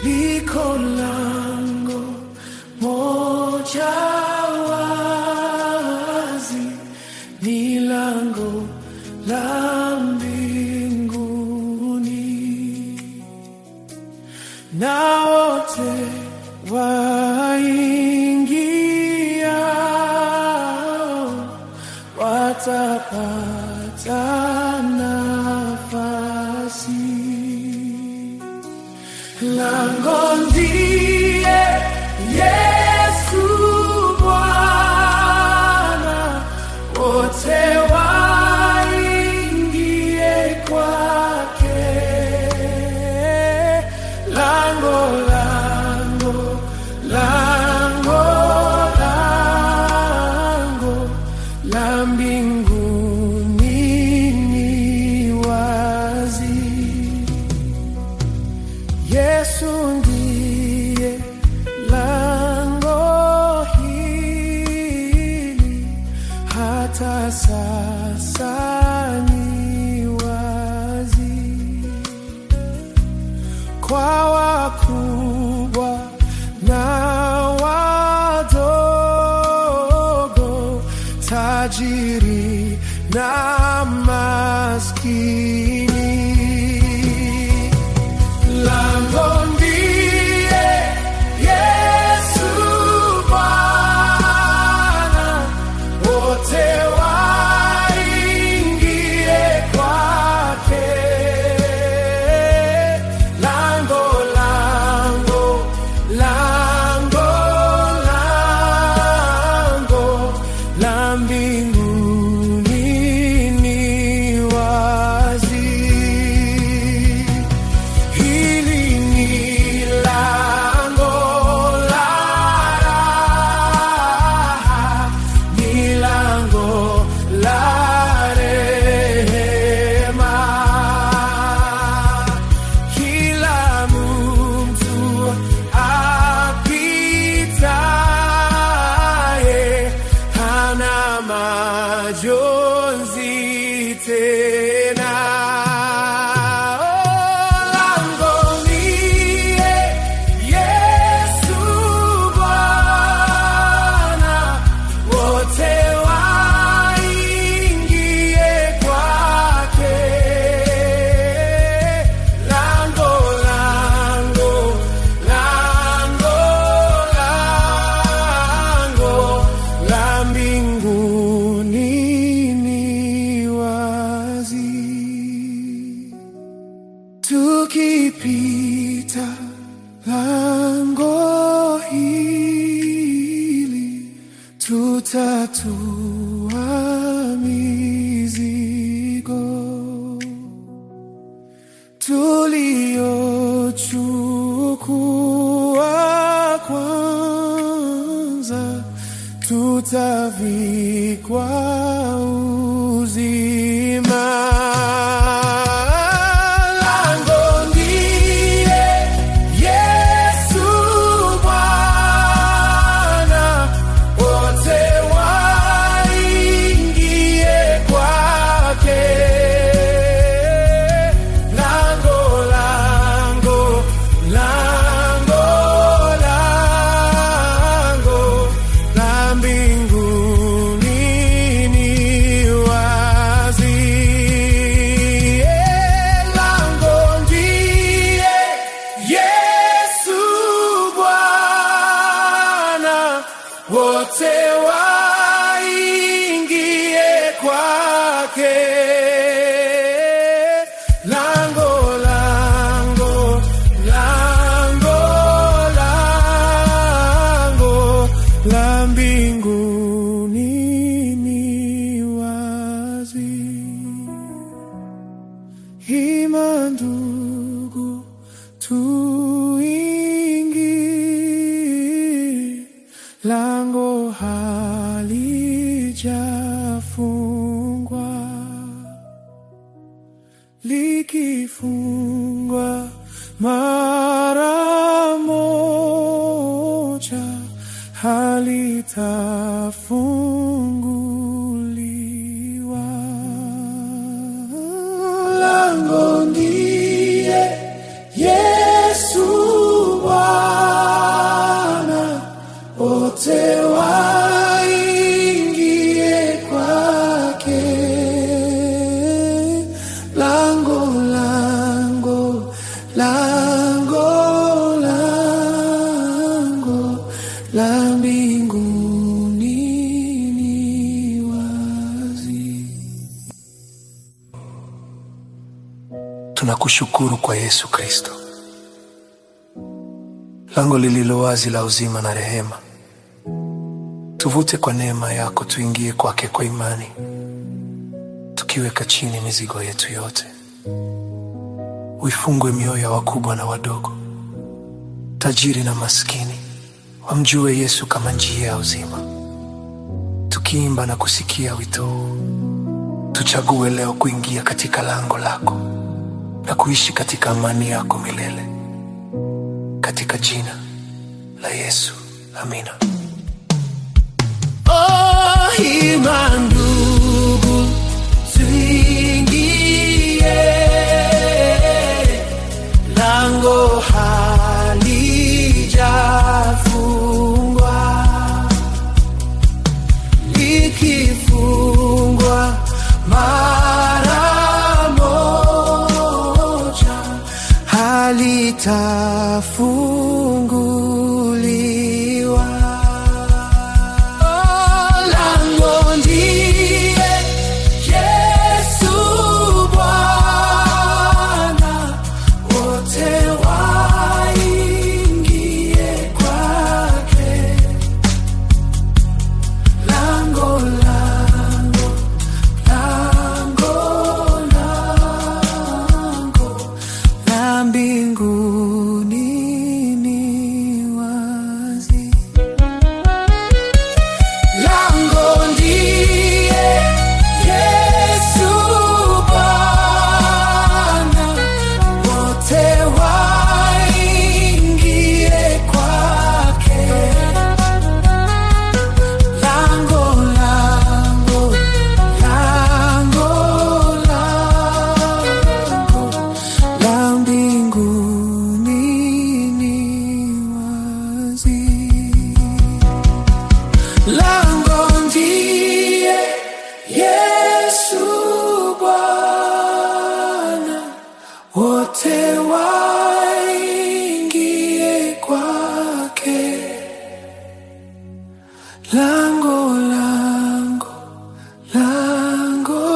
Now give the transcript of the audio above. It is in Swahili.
liko lango moja wazi, ni lango la mbinguni, na wote waingiao watapata nafasi. Lango ndiye Yesu Bwana, wote waingie kwake. Lango, lango, lango, lango la mbinguni ni wazi. Yesu ndiye lango hili, hata sasa ni wazi kwa wakubwa na wadogo, tajiri na maskini. Lango ndiye Yesu Bwana, wote waingie kwake. Lango, lango, lango, lango la mbinguni ni wazi. Hili ni lango la raha, ni lango la rehema. Kila mtu apitaye hana majonzi tena. Lango ndiye Yesu Bwana, wote waingie kwake. Lango, lango, lango, lango la mbinguni ni wazi. Tukipita lango hili, tutatua mizigo tuliochukua kwanza, tutavikwa uzima. Lango ndiye Yesu Bwana, wote waingie kwake. Lango, lango, lango, lango la mbinguni ni wazi. Lango ndiye Yesu Bwana, wote waingie kwake. Lango, lango, lango, lango la mbinguni ni wazi. Hima ndugu, tuingie. Lango halijafungwa, likifungwa mara moja halitafunguliwa. Lango ndiye Yesu Tunakushukuru kwa Yesu Kristo, lango lililo wazi la uzima na rehema. Tuvute kwa neema yako tuingie kwake kwa imani, tukiweka chini mizigo yetu yote. Uifungwe mioyo ya wakubwa na wadogo, tajiri na maskini, wamjue Yesu kama njia ya uzima. Tukiimba na kusikia wito huu, tuchague leo kuingia katika lango lako na kuishi katika amani yako milele. Katika jina la Yesu, amina. Oh, ima ndugu, tuingie, lango halijafungwa. Likifungwa mara moja, halitafunguliwa. Lango ndiye Yesu Bwana, wote waingie kwake. Lango, lango, lango, lango la mbinguni ni wazi. Lango ndiye Yesu Bwana, wote waingie kwake. Lango, lango, lango, lango la mbinguni ni wazi. Lango ndiye Yesu Bwana, wote